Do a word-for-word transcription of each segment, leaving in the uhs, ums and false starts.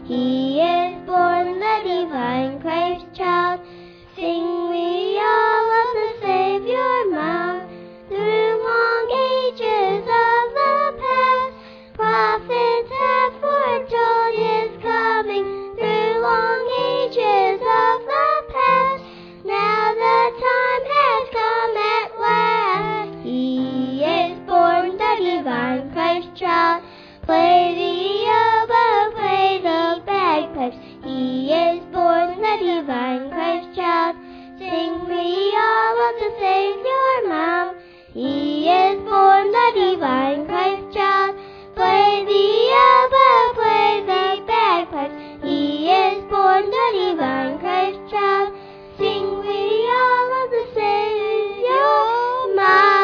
He is born, the divine Christ child. Sing we all of the Savior mild. Through long ages of the past, prophets have foretold his coming. Through long ages of the past, now the time has come at last. He is born, the divine Christ child. Play the oboe, play the bagpipes. He is born, the divine Christ child. Sing we all of the Savior mild. He is born, the divine Christ child. Play the oboe, play the bagpipes. He is born, the divine Christ child. Sing we all of the Savior mild.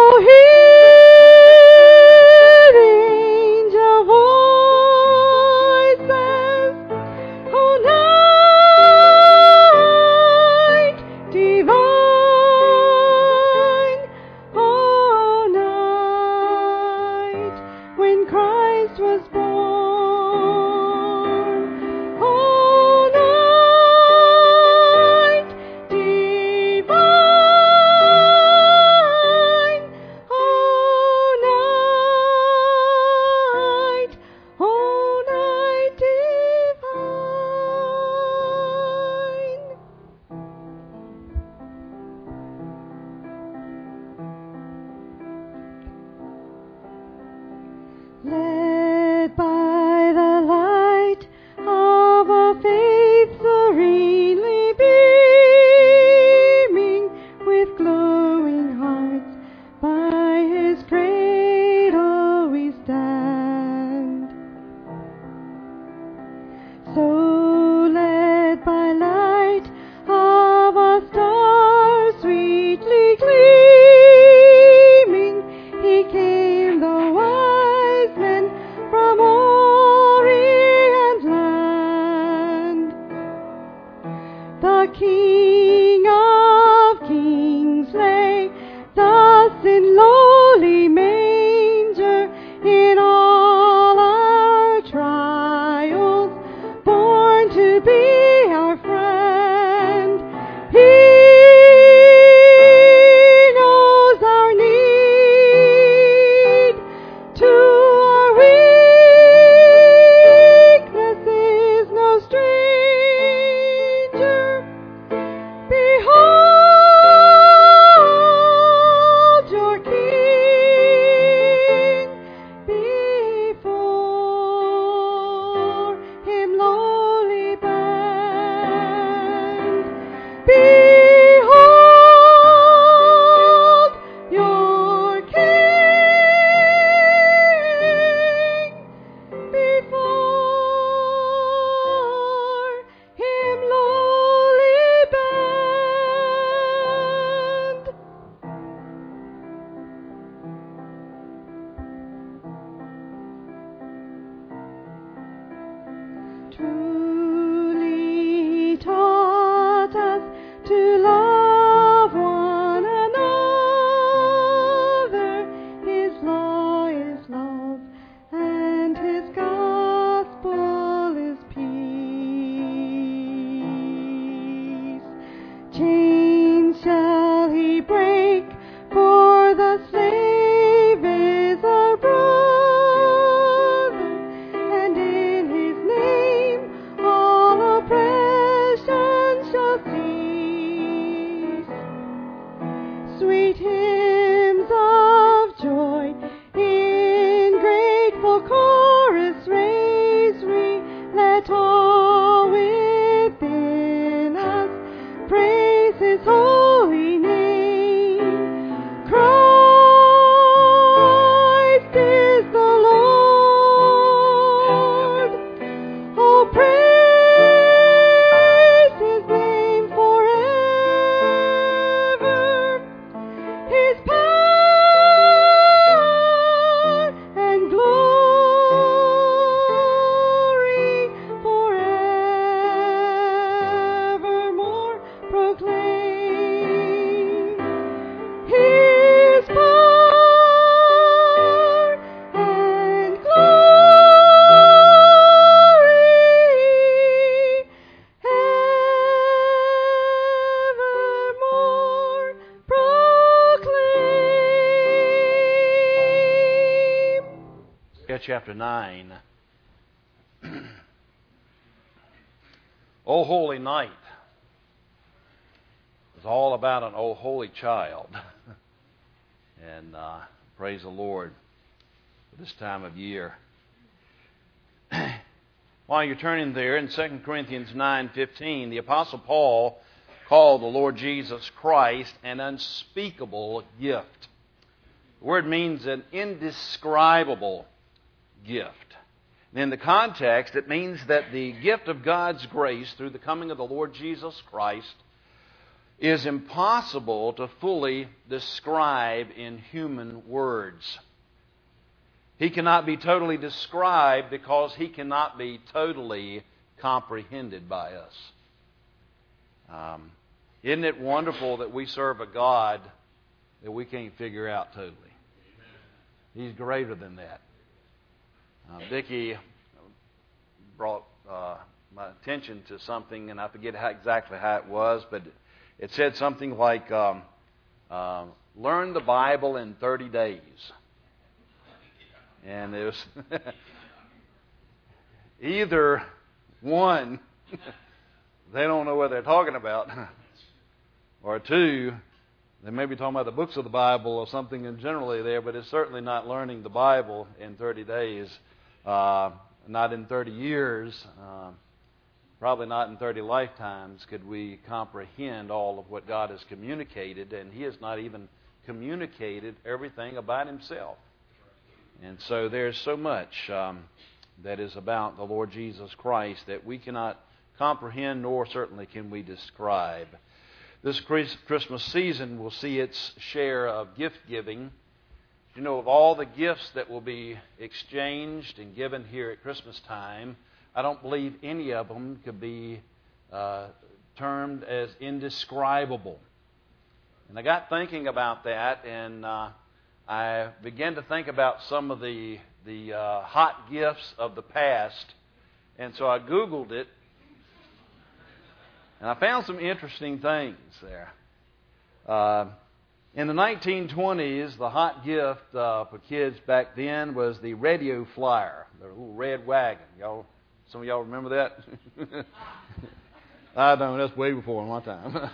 Chapter nine. O Holy Night is all about an O Holy Child. and uh, praise the Lord for this time of year. While you're turning there, in Second Corinthians nine fifteen, the Apostle Paul called the Lord Jesus Christ an unspeakable gift. The word means an indescribable gift. And in the context, it means that the gift of God's grace through the coming of the Lord Jesus Christ is impossible to fully describe in human words. He cannot be totally described because He cannot be totally comprehended by us. Um, isn't it wonderful that we serve a God that we can't figure out totally? He's greater than that. Uh, Vicki brought uh, my attention to something, and I forget how, exactly how it was, but it said something like, um, uh, learn the Bible in thirty days. And it was either one, they don't know what they're talking about, or two, they may be talking about the books of the Bible or something in generally there, but it's certainly not learning the Bible in thirty days, uh, not in thirty years, uh, probably not in thirty lifetimes could we comprehend all of what God has communicated, and He has not even communicated everything about Himself. And so there's so much um, that is about the Lord Jesus Christ that we cannot comprehend, nor certainly can we describe. This Christmas season will see its share of gift giving. You know, of all the gifts that will be exchanged and given here at Christmas time, I don't believe any of them could be uh, termed as indescribable. And I got thinking about that, and uh, I began to think about some of the the uh, hot gifts of the past, and so I Googled it, and I found some interesting things there. Uh, in the nineteen twenties, the hot gift uh, for kids back then was the radio flyer, the little red wagon. Y'all, some of y'all remember that? I don't. That's way before my time.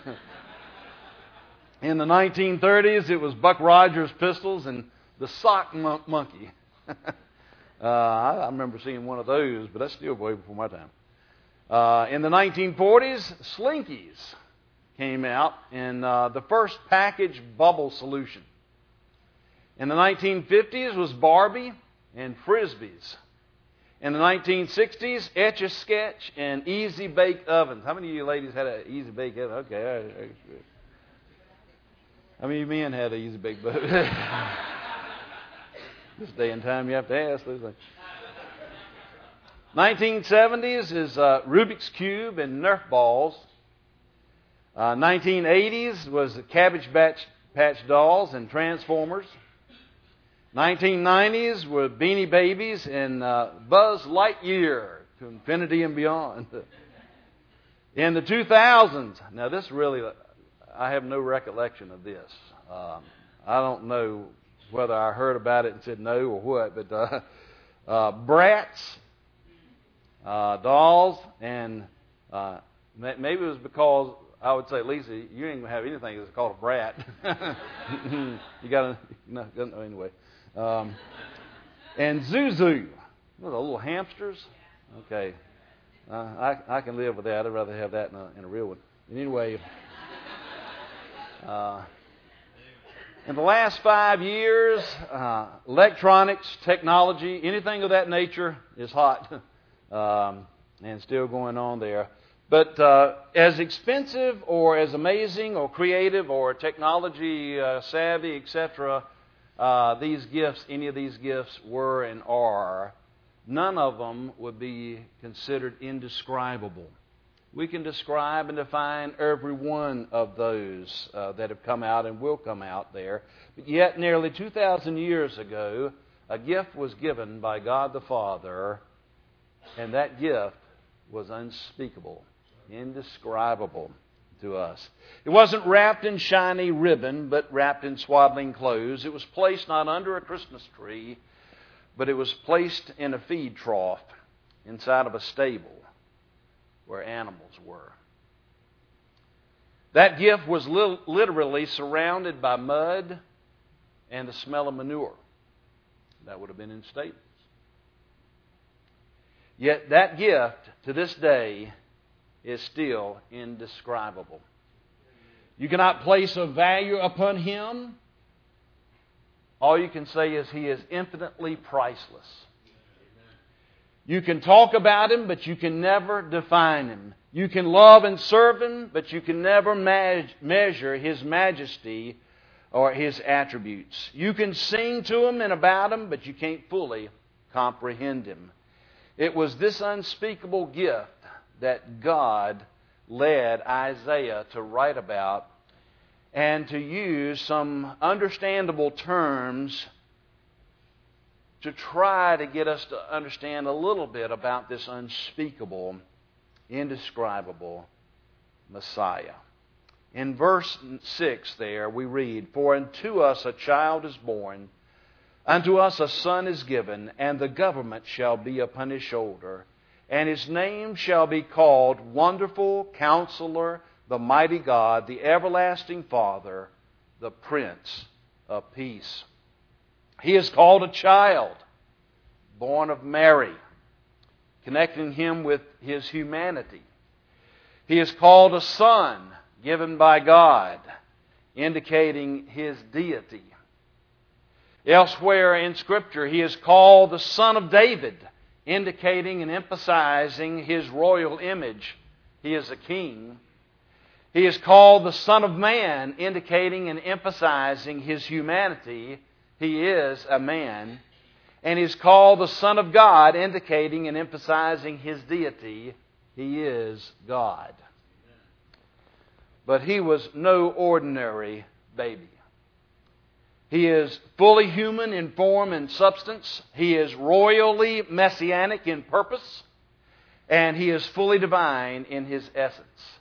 In the nineteen thirties, it was Buck Rogers pistols and the sock mon- monkey. uh, I, I remember seeing one of those, but that's still way before my time. Uh, in the nineteen forties, Slinkies came out in uh, the first package bubble solution. In the nineteen fifties was Barbie and Frisbees. In the nineteen sixties, Etch-a-Sketch and Easy Bake Ovens. How many of you ladies had an Easy Bake Oven? Okay. I, I, How many men had an Easy Bake Oven? This day and time you have to ask. nineteen seventies is uh, Rubik's Cube and Nerf balls. Uh, nineteen eighties was the Cabbage Patch, Patch Dolls and Transformers. nineteen nineties were Beanie Babies and uh, Buzz Lightyear to infinity and beyond. In the two thousands, now this really, I have no recollection of this. Um, I don't know whether I heard about it and said no or what, but uh, uh, Bratz, uh, dolls, and uh, maybe it was because I would say, Lisa, you ain't gonna have anything that's called a brat. You gotta, no, anyway. Um, and Zuzu, those are little hamsters. Okay, uh, I I can live with that. I'd rather have that in a, in a real one. Anyway. Uh, in the last five years, uh, electronics, technology, anything of that nature is hot um, and still going on there. But uh, as expensive or as amazing or creative or technology uh, savvy, et cetera, uh, these gifts, any of these gifts were and are, none of them would be considered indescribable. We can describe and define every one of those uh, that have come out and will come out there. But yet, nearly two thousand years ago, a gift was given by God the Father, and that gift was unspeakable, indescribable to us. It wasn't wrapped in shiny ribbon, but wrapped in swaddling clothes. It was placed not under a Christmas tree, but it was placed in a feed trough inside of a stable where animals were. That gift was li- literally surrounded by mud and the smell of manure. That would have been in stables. Yet that gift, to this day, is still indescribable. You cannot place a value upon Him. All you can say is He is infinitely priceless. You can talk about Him, but you can never define Him. You can love and serve Him, but you can never me- measure His majesty or His attributes. You can sing to Him and about Him, but you can't fully comprehend Him. It was this unspeakable gift that God led Isaiah to write about and to use some understandable terms to try to get us to understand a little bit about this unspeakable, indescribable Messiah. In verse six there we read, "For unto us a child is born, unto us a son is given, and the government shall be upon his shoulder. And his name shall be called Wonderful Counselor, the Mighty God, the Everlasting Father, the Prince of Peace." He is called a child, born of Mary, connecting Him with His humanity. He is called a son, given by God, indicating His deity. Elsewhere in Scripture, He is called the Son of David, indicating and emphasizing His royal image. He is a king. He is called the Son of Man, indicating and emphasizing His humanity. He is a man. And He is called the Son of God, indicating and emphasizing His deity. He is God. But He was no ordinary baby. He is fully human in form and substance. He is royally messianic in purpose. And He is fully divine in His essence.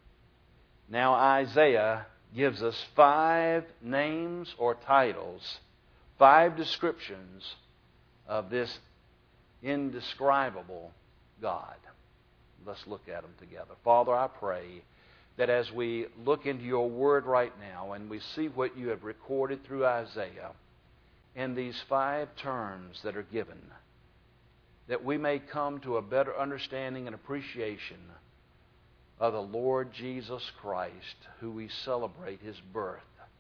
Now Isaiah gives us five names or titles, five descriptions of this indescribable God. Let's look at them together. Father, I pray that as we look into Your Word right now and we see what You have recorded through Isaiah in these five terms that are given, that we may come to a better understanding and appreciation of the Lord Jesus Christ, who we celebrate His birth.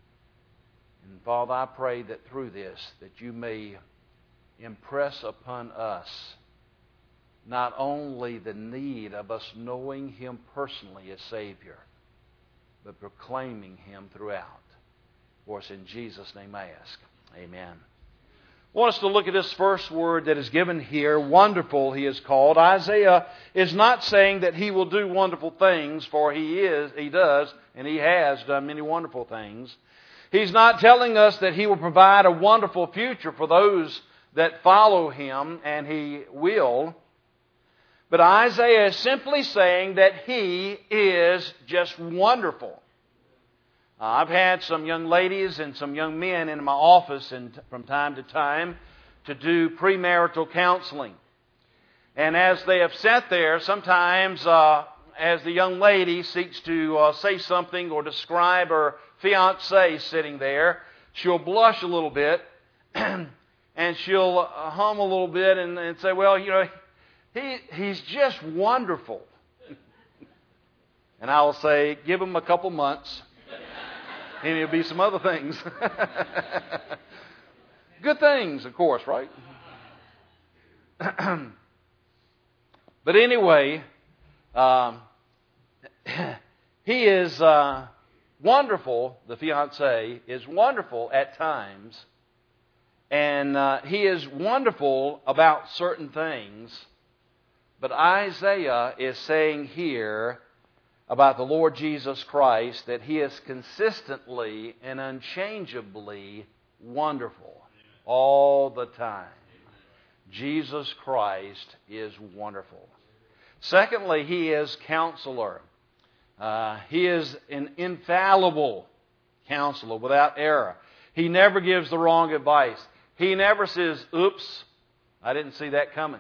And Father, I pray that through this, that You may impress upon us not only the need of us knowing Him personally as Savior, but proclaiming Him throughout. For us in Jesus' name I ask. Amen. I want us to look at this first word that is given here. Wonderful, He is called. Isaiah is not saying that He will do wonderful things, for He is, He does, and He has done many wonderful things. He's not telling us that He will provide a wonderful future for those that follow Him, and He will. But Isaiah is simply saying that He is just wonderful. Uh, I've had some young ladies and some young men in my office and from time to time to do premarital counseling. And as they have sat there, sometimes uh, as the young lady seeks to uh, say something or describe her fiancé sitting there, she'll blush a little bit and she'll uh, hum a little bit and, and say, well, you know, he he's just wonderful. And I will say, give him a couple months. And it'll be some other things. Good things, of course, right? But anyway, um, he is uh, wonderful, the fiancé is wonderful at times. And uh, he is wonderful about certain things. But Isaiah is saying here about the Lord Jesus Christ that He is consistently and unchangeably wonderful all the time. Jesus Christ is wonderful. Secondly, He is Counselor. Uh, he is an infallible counselor without error. He never gives the wrong advice. He never says, oops, I didn't see that coming.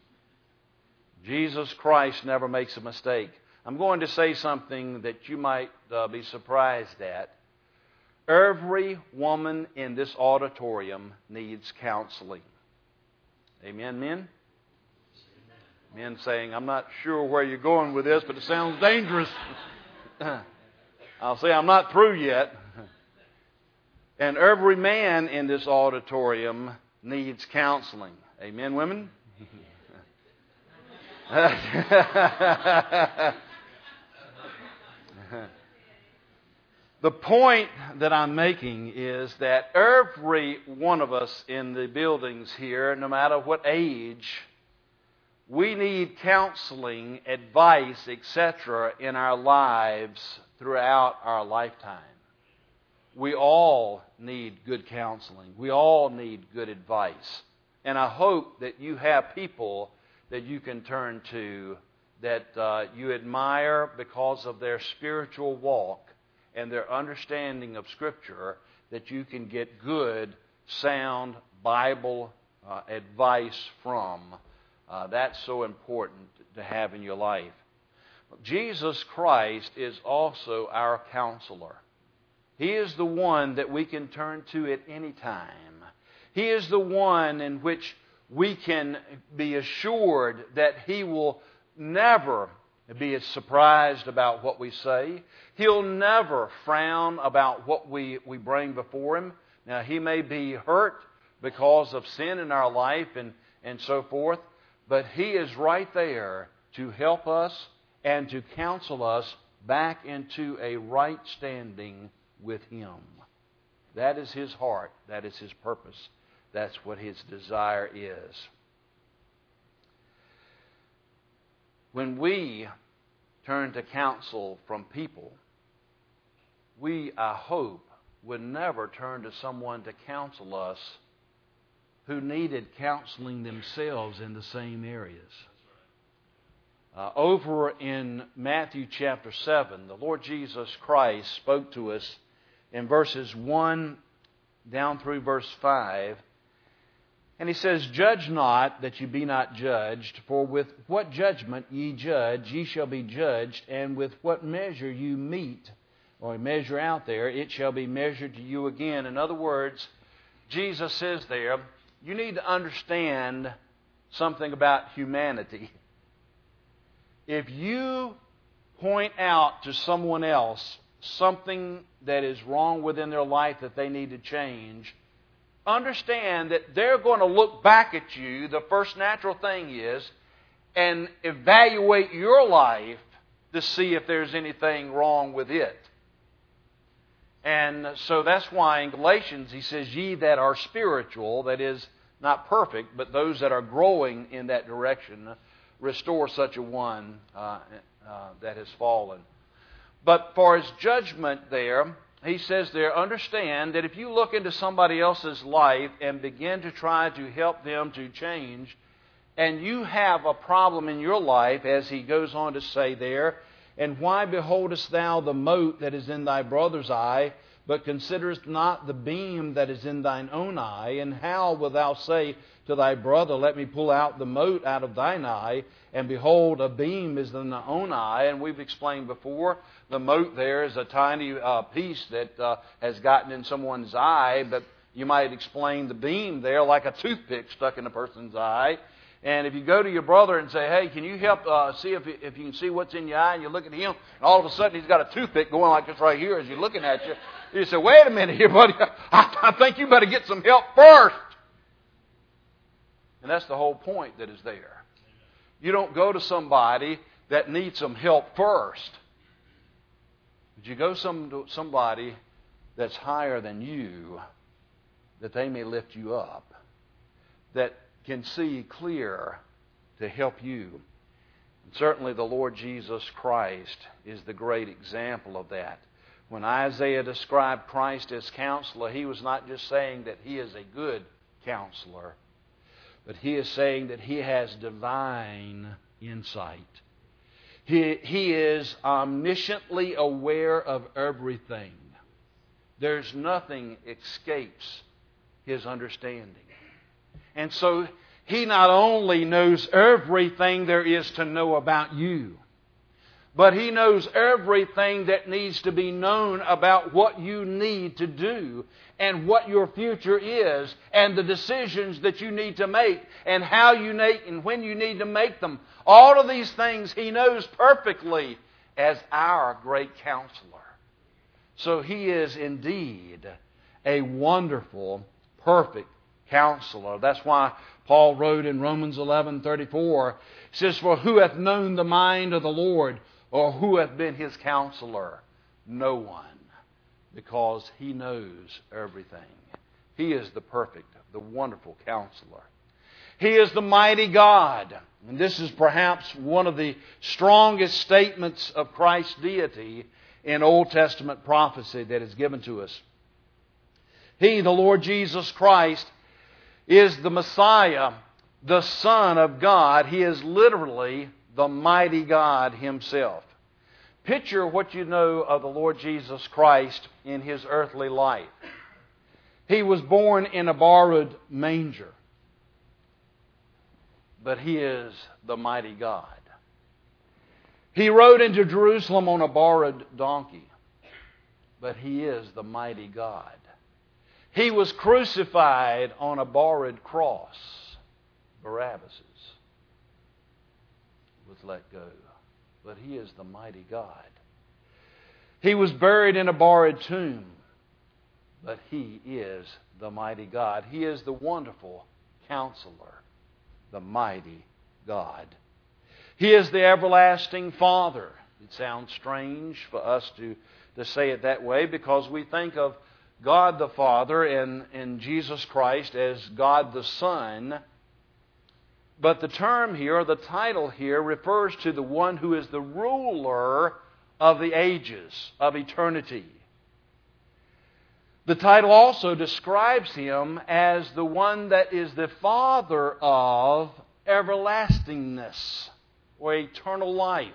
Jesus Christ never makes a mistake. I'm going to say something that you might uh, be surprised at. Every woman in this auditorium needs counseling. Amen, men? Men saying, I'm not sure where you're going with this, but it sounds dangerous. I'll say I'm not through yet. And every man in this auditorium needs counseling. Amen, women? The point that I'm making is that every one of us in the buildings here, no matter what age, we need counseling, advice, et cetera in our lives throughout our lifetime. We all need good counseling. We all need good advice. And I hope that you have people that you can turn to that uh, you admire because of their spiritual walk and their understanding of Scripture, that you can get good, sound Bible uh, advice from. Uh, that's so important to have in your life. Jesus Christ is also our counselor. He is the one that we can turn to at any time. He is the one in which we can be assured that He will never be surprised about what we say. He'll never frown about what we, we bring before Him. Now, He may be hurt because of sin in our life and, and so forth, but He is right there to help us and to counsel us back into a right standing with Him. That is His heart. That is His purpose. That's what His desire is. When we turn to counsel from people, we, I hope, would never turn to someone to counsel us who needed counseling themselves in the same areas. Uh, over in Matthew chapter seven, the Lord Jesus Christ spoke to us in verses one down through verse five. And He says, "Judge not, that you be not judged. For with what judgment ye judge, ye shall be judged. And with what measure you meet, or measure out there, it shall be measured to you again." In other words, Jesus says there, you need to understand something about humanity. If you point out to someone else something that is wrong within their life that they need to change, understand that they're going to look back at you, the first natural thing is, and evaluate your life to see if there's anything wrong with it. And so that's why in Galatians he says, "Ye that are spiritual," that is, not perfect, but those that are growing in that direction, restore such a one uh, uh, that has fallen. But for his judgment there, he says there, understand that if you look into somebody else's life and begin to try to help them to change, and you have a problem in your life, as he goes on to say there, "And why beholdest thou the mote that is in thy brother's eye, but considerest not the beam that is in thine own eye? And how wilt thou say to thy brother, Let me pull out the mote out of thine eye, and behold, a beam is in thy own eye?" And we've explained before, the mote there is a tiny uh, piece that uh, has gotten in someone's eye, but you might explain the beam there like a toothpick stuck in a person's eye. And if you go to your brother and say, "Hey, can you help uh, see if, if you can see what's in your eye?" and you look at him, and all of a sudden he's got a toothpick going like this right here as he's looking at you. You say, "Wait a minute here, buddy. I, I think you better get some help first." And that's the whole point that is there. You don't go to somebody that needs some help first. But you go some, to somebody that's higher than you, that they may lift you up, that can see clear to help you. And certainly the Lord Jesus Christ is the great example of that. When Isaiah described Christ as counselor, he was not just saying that he is a good counselor, but he is saying that he has divine insight. He, he is omnisciently aware of everything. There's nothing escapes his understanding. And so he not only knows everything there is to know about you, but he knows everything that needs to be known about what you need to do and what your future is and the decisions that you need to make and how you make and when you need to make them. All of these things he knows perfectly as our great counselor. So he is indeed a wonderful, perfect Counselor. That's why Paul wrote in Romans eleven thirty-four, he says, "For who hath known the mind of the Lord, or who hath been His counselor? No one, because He knows everything." He is the perfect, the wonderful counselor. He is the mighty God. And this is perhaps one of the strongest statements of Christ's deity in Old Testament prophecy that is given to us. He, the Lord Jesus Christ, is the Messiah, the Son of God. He is literally the mighty God Himself. Picture what you know of the Lord Jesus Christ in His earthly life. He was born in a borrowed manger, but He is the mighty God. He rode into Jerusalem on a borrowed donkey, but He is the mighty God. He was crucified on a borrowed cross. Barabbas's was let go, but He is the mighty God. He was buried in a borrowed tomb, but He is the mighty God. He is the wonderful Counselor, the mighty God. He is the everlasting Father. It sounds strange for us to, to say it that way because we think of God the Father and, and Jesus Christ as God the Son. But the term here, or the title here, refers to the one who is the ruler of the ages, of eternity. The title also describes Him as the one that is the Father of everlastingness, or eternal life.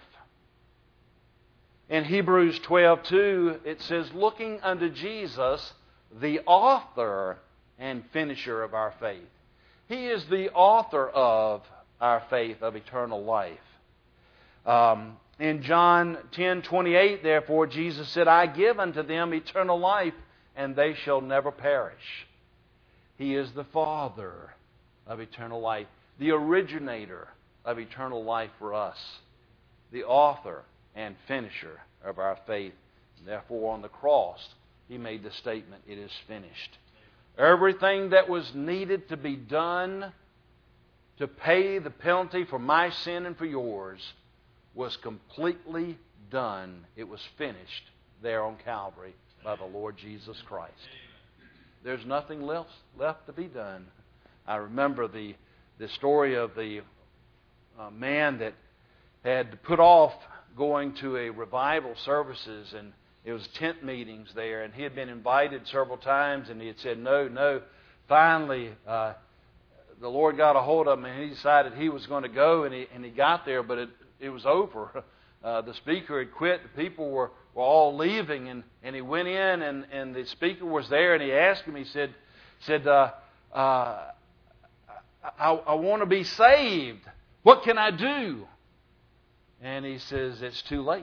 In Hebrews twelve two, it says, "Looking unto Jesus, the author and finisher of our faith." He is the author of our faith of eternal life. Um, in John ten twenty-eight, therefore, Jesus said, "I give unto them eternal life, and they shall never perish." He is the Father of eternal life, the originator of eternal life for us, the author and finisher of our faith. Therefore, on the cross, He made the statement, "It is finished." Everything that was needed to be done to pay the penalty for my sin and for yours was completely done. It was finished there on Calvary by the Lord Jesus Christ. There's nothing left, left to be done. I remember the, the story of the uh, man that had put off going to a revival services, and it was tent meetings there, and he had been invited several times, and he had said no, no. Finally, uh, the Lord got a hold of him, and he decided he was going to go, and he, and he got there, but it, it was over. Uh, the speaker had quit. The people were, were all leaving, and, and he went in, and, and the speaker was there, and he asked him, he said, said uh, uh, I, I want to be saved. What can I do? And he says, "It's too late."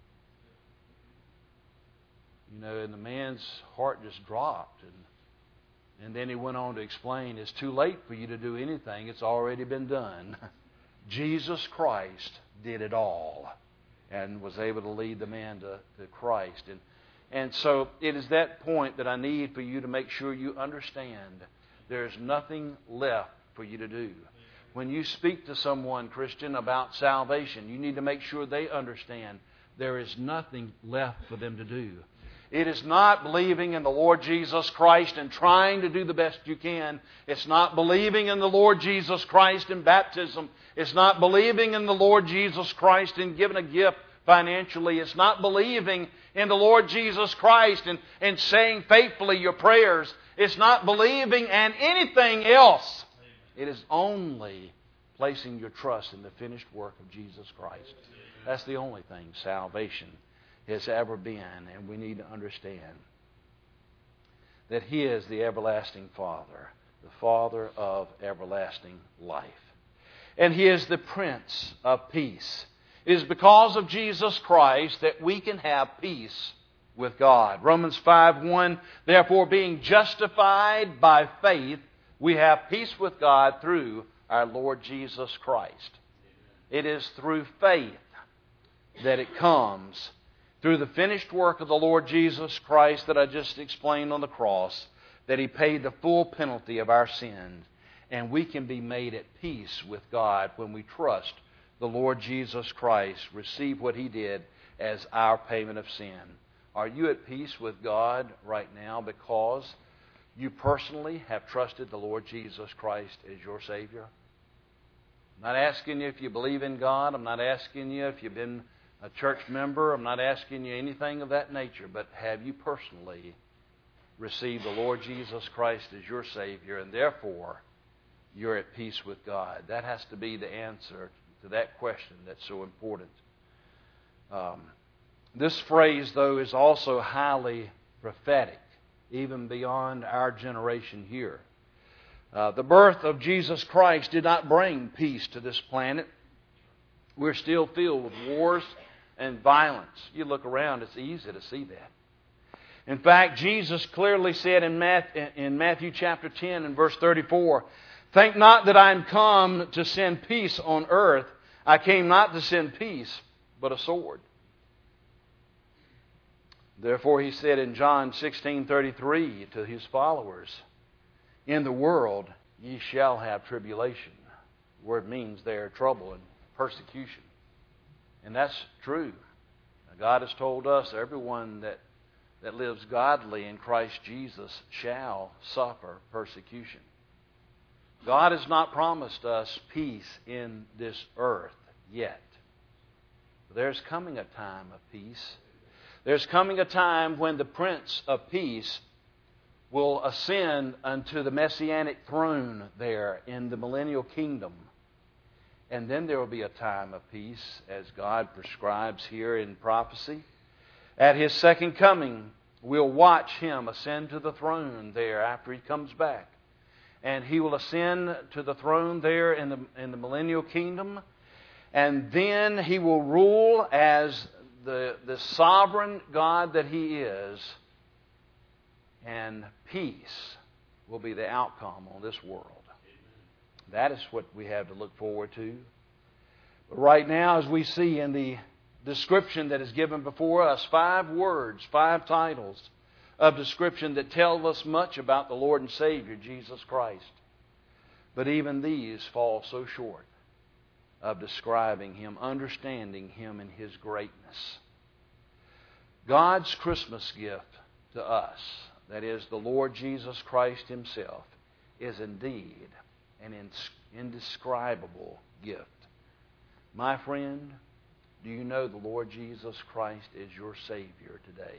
You know, and the man's heart just dropped. And, and then he went on to explain, it's too late for you to do anything. It's already been done. Jesus Christ did it all and was able to lead the man to, to Christ. And, and so it is that point that I need for you to make sure you understand there's nothing left for you to do. When you speak to someone, Christian, about salvation, you need to make sure they understand there is nothing left for them to do. It is not believing in the Lord Jesus Christ and trying to do the best you can. It's not believing in the Lord Jesus Christ in baptism. It's not believing in the Lord Jesus Christ in giving a gift financially. It's not believing in the Lord Jesus Christ and, and saying faithfully your prayers. It's not believing in anything else. It is only placing your trust in the finished work of Jesus Christ. That's the only thing salvation has ever been, and we need to understand that He is the everlasting Father, the Father of everlasting life. And He is the Prince of Peace. It is because of Jesus Christ that we can have peace with God. Romans five one, therefore being justified by faith, we have peace with God through our Lord Jesus Christ. It is through faith that it comes, through the finished work of the Lord Jesus Christ that I just explained on the cross, that He paid the full penalty of our sins, and we can be made at peace with God when we trust the Lord Jesus Christ, receive what He did as our payment of sin. Are you at peace with God right now because you personally have trusted the Lord Jesus Christ as your Savior? I'm not asking you if you believe in God. I'm not asking you if you've been a church member. I'm not asking you anything of that nature. But have you personally received the Lord Jesus Christ as your Savior, and therefore you're at peace with God? That has to be the answer to that question that's so important. Um, this phrase, though, is also highly prophetic, even beyond our generation here. Uh, the birth of Jesus Christ did not bring peace to this planet. We're still filled with wars and violence. You look around, it's easy to see that. In fact, Jesus clearly said in Matthew, in Matthew chapter ten and verse thirty-four, "Think not that I am come to send peace on earth. I came not to send peace, but a sword." Therefore He said in John sixteen thirty-three to His followers, "In the world ye shall have tribulation." The word means there trouble and persecution. And that's true. God has told us everyone that, that lives godly in Christ Jesus shall suffer persecution. God has not promised us peace in this earth yet. There's coming a time of peace. There's coming a time when the Prince of Peace will ascend unto the Messianic throne there in the millennial kingdom. And then there will be a time of peace, as God prescribes here in prophecy. At His second coming, we'll watch Him ascend to the throne there after He comes back. And He will ascend to the throne there in the, in the millennial kingdom. And then He will rule as the, the sovereign God that He is. And peace will be the outcome on this world. That is what we have to look forward to. But right now, as we see in the description that is given before us, five words, five titles of description that tell us much about the Lord and Savior, Jesus Christ. But even these fall so short of describing Him, understanding Him in His greatness. God's Christmas gift to us, that is, the Lord Jesus Christ Himself, is indeed an indescribable gift. My friend, do you know the Lord Jesus Christ is your Savior today?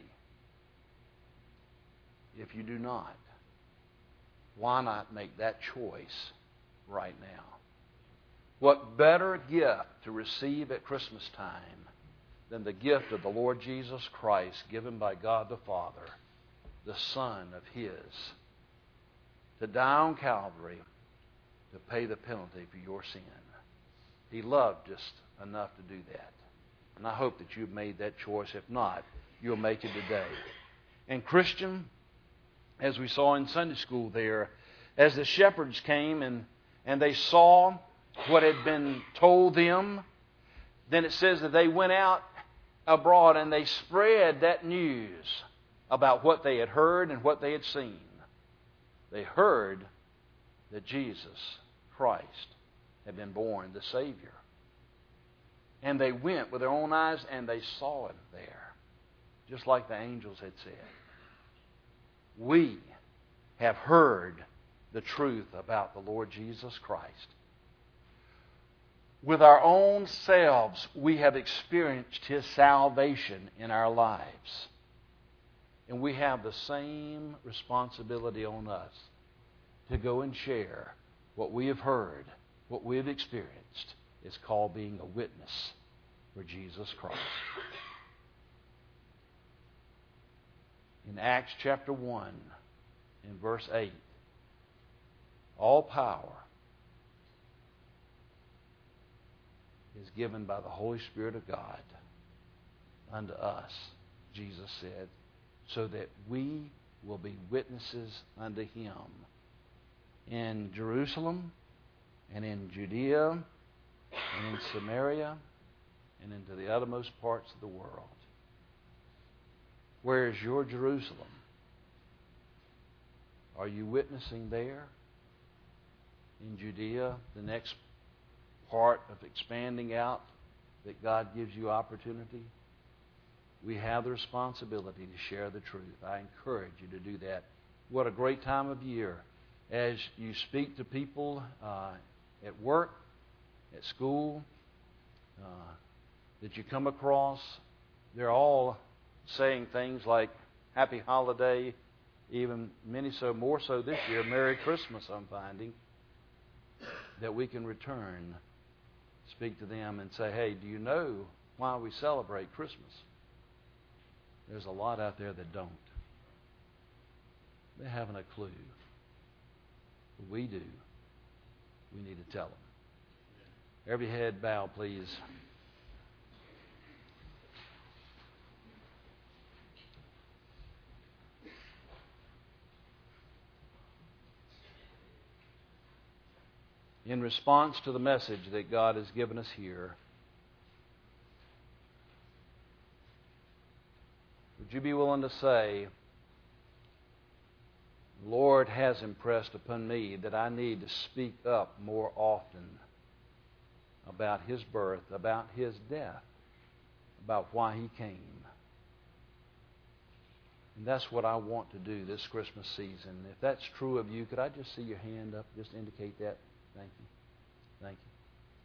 If you do not, why not make that choice right now? What better gift to receive at Christmas time than the gift of the Lord Jesus Christ given by God the Father, the Son of His, to die on Calvary to pay the penalty for your sin. He loved just enough to do that. And I hope that you've made that choice. If not, you'll make it today. And Christian, as we saw in Sunday school there, as the shepherds came and, and they saw what had been told them, then it says that they went out abroad and they spread that news about what they had heard and what they had seen. They heard that Jesus Christ had been born, the Savior. And they went with their own eyes and they saw Him there, just like the angels had said. We have heard the truth about the Lord Jesus Christ. With our own selves, we have experienced His salvation in our lives. And we have the same responsibility on us to go and share what we have heard, what we have experienced. Is called being a witness for Jesus Christ. In Acts chapter one, in verse eight, all power is given by the Holy Spirit of God unto us, Jesus said, so that we will be witnesses unto Him in Jerusalem and in Judea and in Samaria and into the uttermost parts of the world. Where is your Jerusalem? Are you witnessing there? In Judea, the next part of expanding out that God gives you opportunity? We have the responsibility to share the truth. I encourage you to do that. What a great time of year as you speak to people uh, at work, at school, uh, that you come across. They're all saying things like Happy Holiday, even many so, more so this year, Merry Christmas, I'm finding, that we can return, speak to them and say, hey, do you know why we celebrate Christmas? There's a lot out there that don't. They haven't a clue. But we do. We need to tell them. Every head bow, please. In response to the message that God has given us here, would you be willing to say, the Lord has impressed upon me that I need to speak up more often about His birth, about His death, about why He came. And that's what I want to do this Christmas season. If that's true of you, could I just see your hand up? Just indicate that. Thank you. Thank you.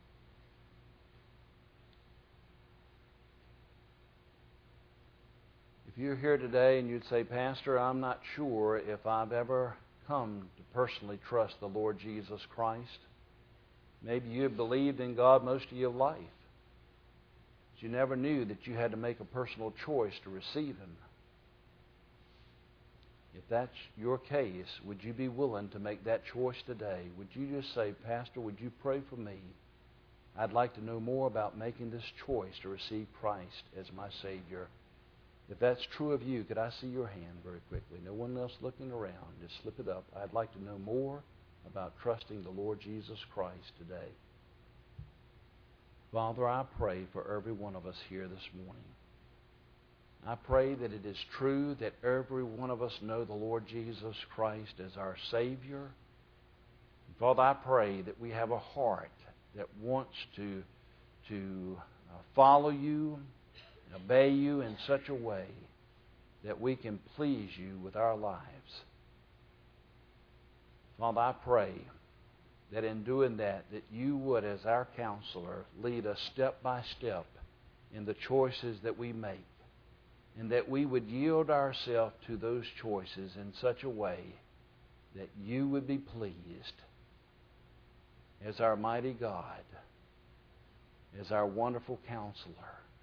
If you're here today and you'd say, Pastor, I'm not sure if I've ever come to personally trust the Lord Jesus Christ. Maybe you have believed in God most of your life, but you never knew that you had to make a personal choice to receive Him. If that's your case, would you be willing to make that choice today? Would you just say, Pastor, would you pray for me? I'd like to know more about making this choice to receive Christ as my Savior. If that's true of you, could I see your hand very quickly? No one else looking around. Just slip it up. I'd like to know more about trusting the Lord Jesus Christ today. Father, I pray for every one of us here this morning. I pray that it is true that every one of us know the Lord Jesus Christ as our Savior. And Father, I pray that we have a heart that wants to, to uh, follow you, obey you in such a way that we can please you with our lives. Father, I pray that in doing that, that you would, as our counselor, lead us step by step in the choices that we make, and that we would yield ourselves to those choices in such a way that you would be pleased as our mighty God, as our wonderful counselor.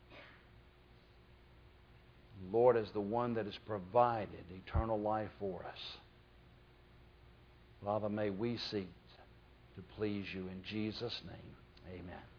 Lord, as the one that has provided eternal life for us. Father, may we seek to please you in Jesus' name. Amen.